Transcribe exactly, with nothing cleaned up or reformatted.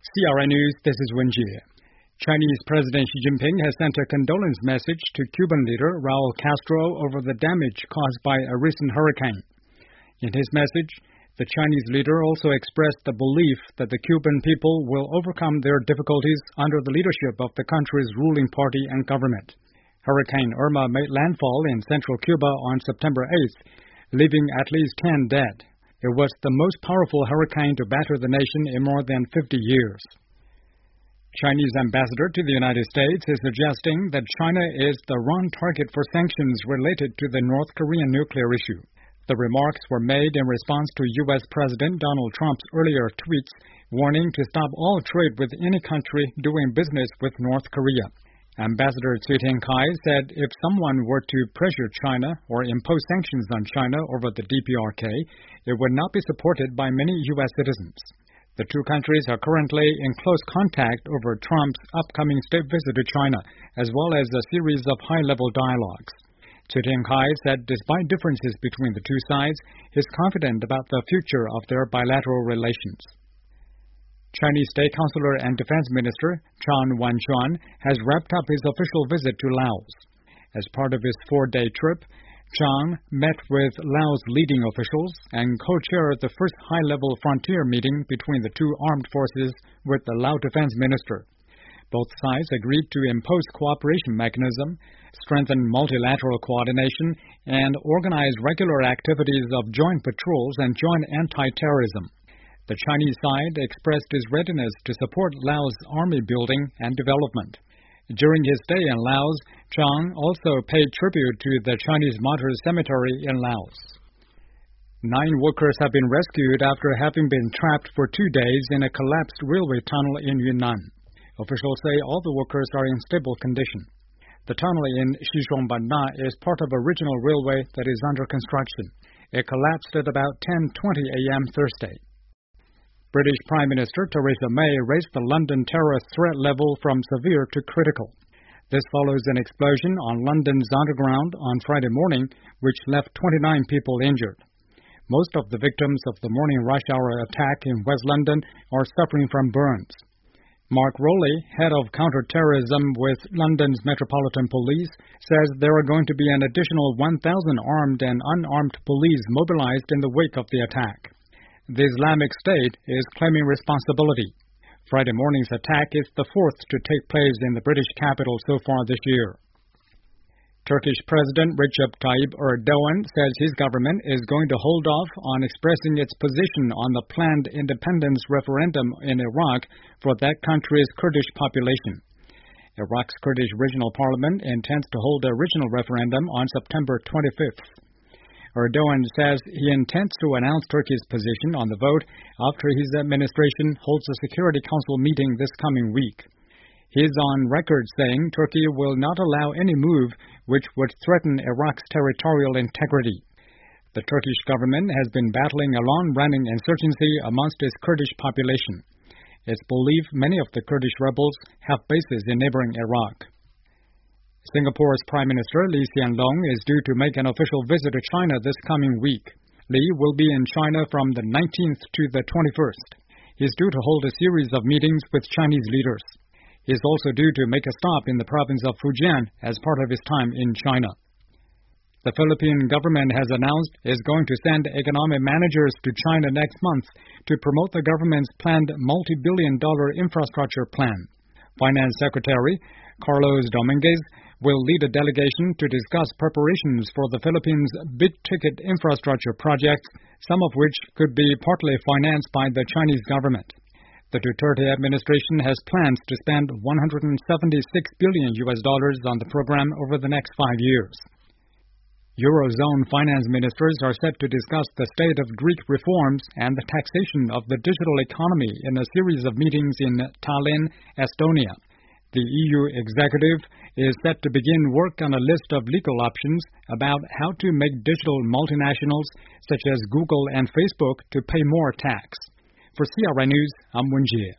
C R I News, this is Wen Jie. Chinese President Xi Jinping has sent a condolence message to Cuban leader Raul Castro over the damage caused by a recent hurricane. In his message, the Chinese leader also expressed the belief that the Cuban people will overcome their difficulties under the leadership of the country's ruling party and government. Hurricane Irma made landfall in central Cuba on September eighth, leaving at least ten dead. It was the most powerful hurricane to batter the nation in more than fifty years. Chinese ambassador to the United States is suggesting that China is the wrong target for sanctions related to the North Korean nuclear issue. The remarks were made in response to U S President Donald Trump's earlier tweets warning to stop all trade with any country doing business with North Korea. Ambassador Cui Tiankai said if someone were to pressure China or impose sanctions on China over the D P R K, it would not be supported by many U S citizens. The two countries are currently in close contact over Trump's upcoming state visit to China, as well as a series of high-level dialogues. Cui Tiankai said despite differences between the two sides, he is confident about the future of their bilateral relations. Chinese State Councilor and Defense Minister Chan Wan-chuan has wrapped up his official visit to Laos. As part of his four-day trip, Chan met with Laos leading officials and co-chaired the first high-level frontier meeting between the two armed forces with the Lao Defense Minister. Both sides agreed to impose cooperation mechanism, strengthen multilateral coordination, and organize regular activities of joint patrols and joint anti-terrorism. The Chinese side expressed its readiness to support Laos' army building and development. During his stay in Laos, Zhang also paid tribute to the Chinese Martyrs Cemetery in Laos. Nine workers have been rescued after having been trapped for two days in a collapsed railway tunnel in Yunnan. Officials say all the workers are in stable condition. The tunnel in Xishuangbanna is part of a regional railway that is under construction. It collapsed at about ten twenty a m Thursday. British Prime Minister Theresa May raised the London terror threat level from severe to critical. This follows an explosion on London's Underground on Friday morning, which left twenty-nine people injured. Most of the victims of the morning rush hour attack in West London are suffering from burns. Mark Rowley, head of counter-terrorism with London's Metropolitan Police, says there are going to be an additional one thousand armed and unarmed police mobilized in the wake of the attack. The Islamic State is claiming responsibility. Friday morning's attack is the fourth to take place in the British capital so far this year. Turkish President Recep Tayyip Erdogan says his government is going to hold off on expressing its position on the planned independence referendum in Iraq for that country's Kurdish population. Iraq's Kurdish Regional Parliament intends to hold a regional referendum on September twenty-fifth. Erdogan says he intends to announce Turkey's position on the vote after his administration holds a Security Council meeting this coming week. He is on record saying Turkey will not allow any move which would threaten Iraq's territorial integrity. The Turkish government has been battling a long-running insurgency amongst its Kurdish population. It's believed many of the Kurdish rebels have bases in neighboring Iraq. Singapore's Prime Minister Lee Hsien Loong is due to make an official visit to China this coming week. Lee will be in China from the nineteenth to the twenty-first. He is due to hold a series of meetings with Chinese leaders. He is also due to make a stop in the province of Fujian as part of his time in China. The Philippine government has announced it is going to send economic managers to China next month to promote the government's planned multi-billion dollar infrastructure plan. Finance Secretary Carlos Dominguez will lead a delegation to discuss preparations for the Philippines' big-ticket infrastructure projects, some of which could be partly financed by the Chinese government. The Duterte administration has plans to spend one hundred seventy-six billion U S dollars on the program over the next five years. Eurozone finance ministers are set to discuss the state of Greek reforms and the taxation of the digital economy in a series of meetings in Tallinn, Estonia. The E U executive is set to begin work on a list of legal options about how to make digital multinationals such as Google and Facebook to pay more tax. For C R I News, I'm Wen Jie.